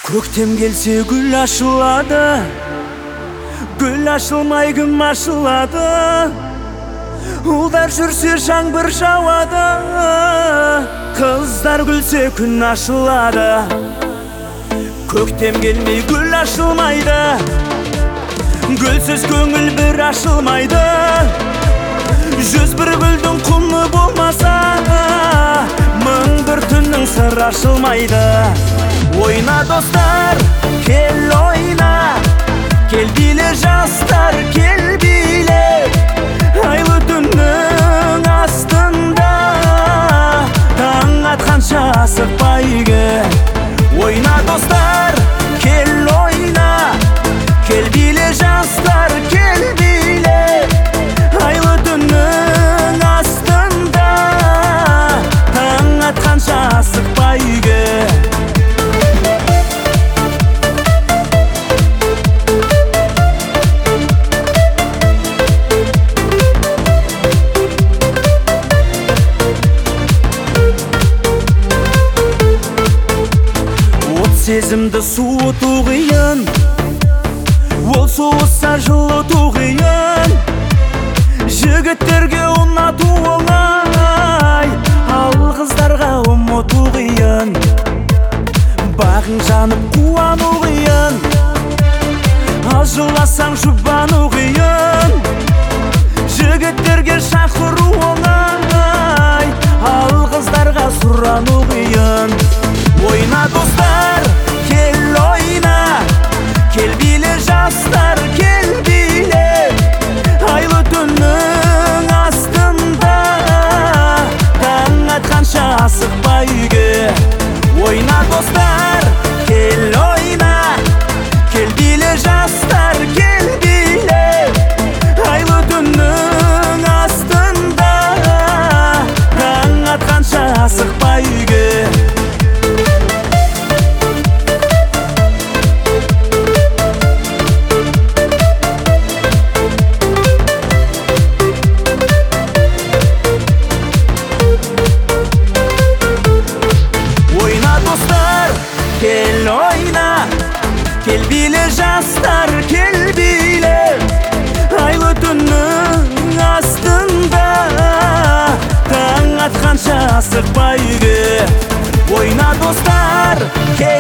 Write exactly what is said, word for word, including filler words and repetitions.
Көктем келсе гүл ашылады, гүл ашылмай кім ашылады? Ұлдар жүрсе жаңбыр жауады, қыздар күлсе күн ашылады. Көктем келмей гүл ашылмайды, гүлсіз көңіл бір ашылмайды. Жүз бір гүлдің құны болмаса, мың бір түннің сыр ашылмайды. Ойна достар, кел ойна, кел биле жастар, кел биле. Айлы түннің астында таң атқанша асықпа үйге. Ойна достар, кел ойна, кел биле жастар, кел биле. Айлы түннің астында таң атқанша асықпа үйге. Сезімді суыту қиын, ол соғысса жылыту қиын. Жігіттерге ұнату оңай, ал қыздарға ұмыту қиын. Бағың жанып қуану қиын, ал жыласаң жұбану қиын. Жігіттерге шақыру оңай, ал қыздарға сұрану қиын. Ойна достар, кел ойна, кел биле жастар, кел биле. Айлы түннің астында таң атқанша асықпа үйге. Ойна достар, кел ойна, кел биле жастар, кел биле. Айлы түннің астында таң атқанша асықпа үйге. Kел ойна, кел биле жастар, кел биле. Айлы түннің астында таң атқанша асықпа үйге. Ойна достар, кел